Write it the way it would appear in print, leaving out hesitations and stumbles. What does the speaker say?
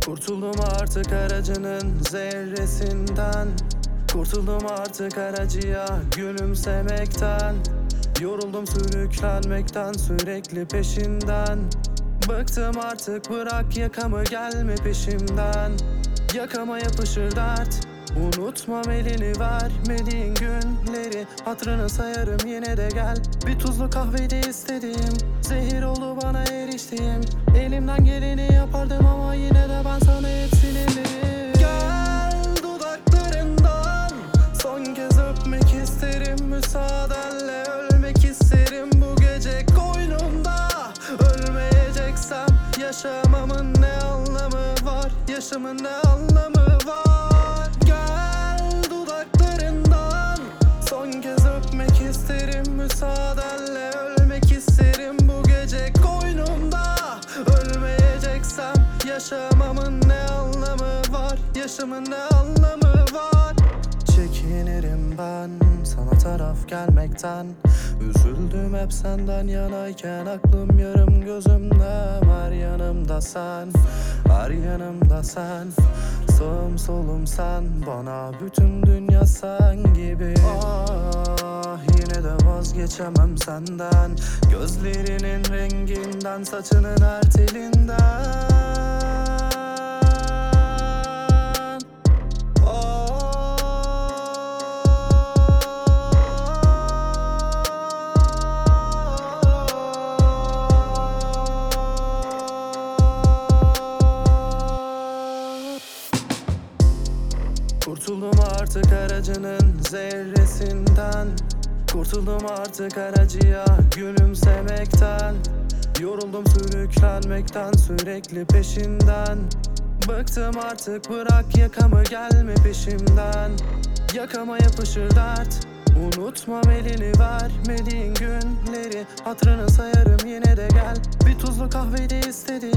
Kurtuldum artık aracının zerresinden. Kurtuldum artık aracıya gülümsemekten. Yoruldum sürüklenmekten, sürekli peşinden. Bıktım artık, bırak yakamı, gelme peşimden. Yakama yapışır dert, unutmam elini, vermediğin günleri. Hatırını sayarım, yine de gel. Bir tuzlu kahvede istediğim, zehir oldu bana eriştiğim. Elimden geleni yapardım ama yine de ben sana hepsini veririm. Gel dudaklarından, son kez öpmek isterim. Müsaadenle ölmek isterim bu gece koynumda. Ölmeyeceksem yaşamamın ne anlamı var? Yaşamın ne anlamı var? Gel dudaklarından, son kez öpmek isterim. Müsaadenle ölmek isterim bu gece koynumda. Ölmeyeceksem yaşamamın ne anlamı var? Yaşamın ne anlamı var? Çekinirim ben sana taraf gelmekten. Üzüldüm hep senden yanayken, aklım yarım gözümde. Her yanımda sen, her yanımda sen. Sağım solum sen, bana bütün dünya sen gibi. Ah, yine de vazgeçemem senden. Gözlerinin renginden, saçının her telinden. Kurtuldum artık aracının zerresinden. Kurtuldum artık aracıya gülümsemekten. Yoruldum sürüklenmekten, sürekli peşinden. Bıktım artık, bırak yakamı, gelme peşimden. Yakama yapışır dert, unutmam elini, vermediğin günleri. Hatırını sayarım, yine de gel. Bir tuzlu kahvede istediğim,